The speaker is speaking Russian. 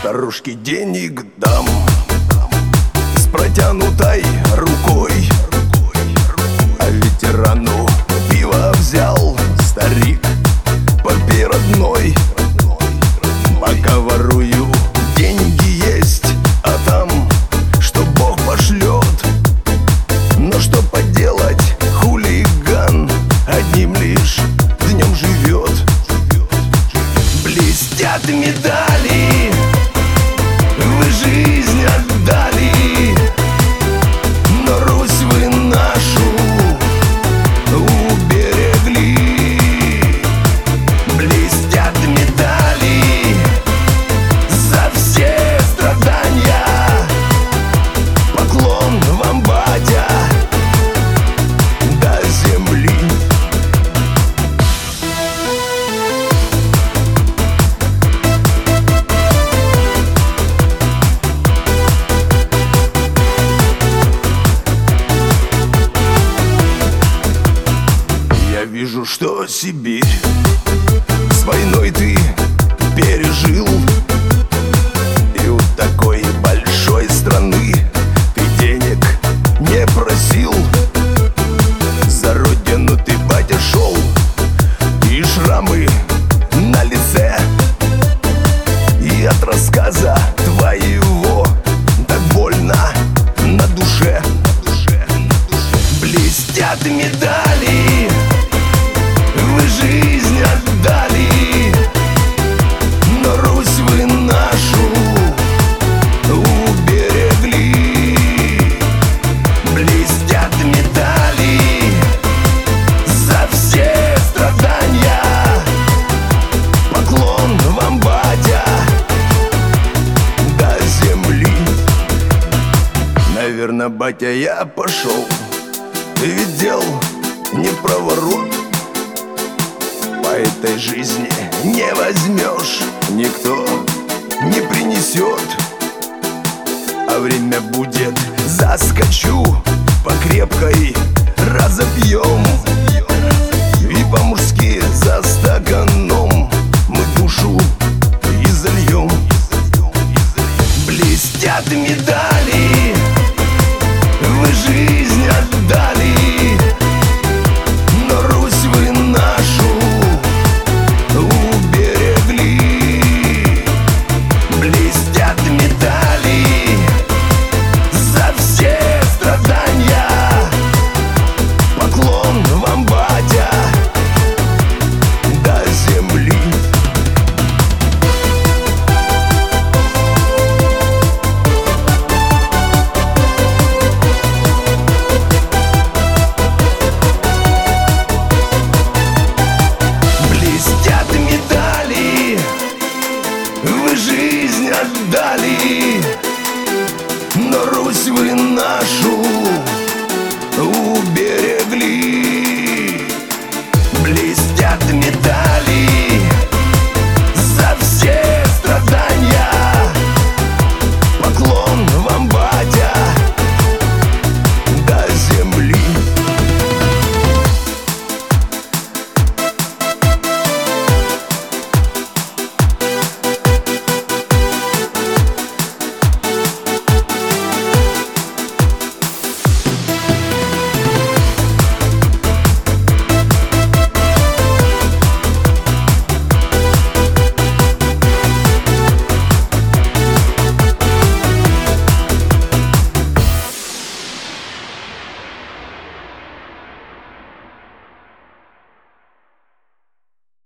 старушке денег дам с протянутой рукой, а ветерану пиво взял старик попей родной. Пока ворую, деньги есть, а там что Бог пошлет. Но что поделать, хулиган одним лишь днем живет. Блестят медали, вы жизнь отдали, но Русь вы нашу уберегли. Блестят медали за все страдания, поклон вам, батя, до земли. Я вижу, что Сибирь с войной ты пережил, и у такой большой страны ты денег не просил. За родину ты, батя, шел, и шрамы на лице, и от рассказа твоего так больно на душе. Блестят медали, вы жизнь отдали, но Русь вы нашу уберегли. Блестят медали за все страдания, поклон вам, батя, до земли. Наверно, батя, я пошел, ведь дел не проворот. По этой жизни не возьмешь, никто не принесет. А время будет, заскочу по крепкой, разопьем, и по-мужски за стаканом мы душу и зальем. Блестят медали, вы жизнь отдали, но Русь вы нашу уберегли. Блестят медали за все страдания, поклон вам, батя, до земли. Блестят медали, вы жизнь отдали, но Русь вы нашу уберегли.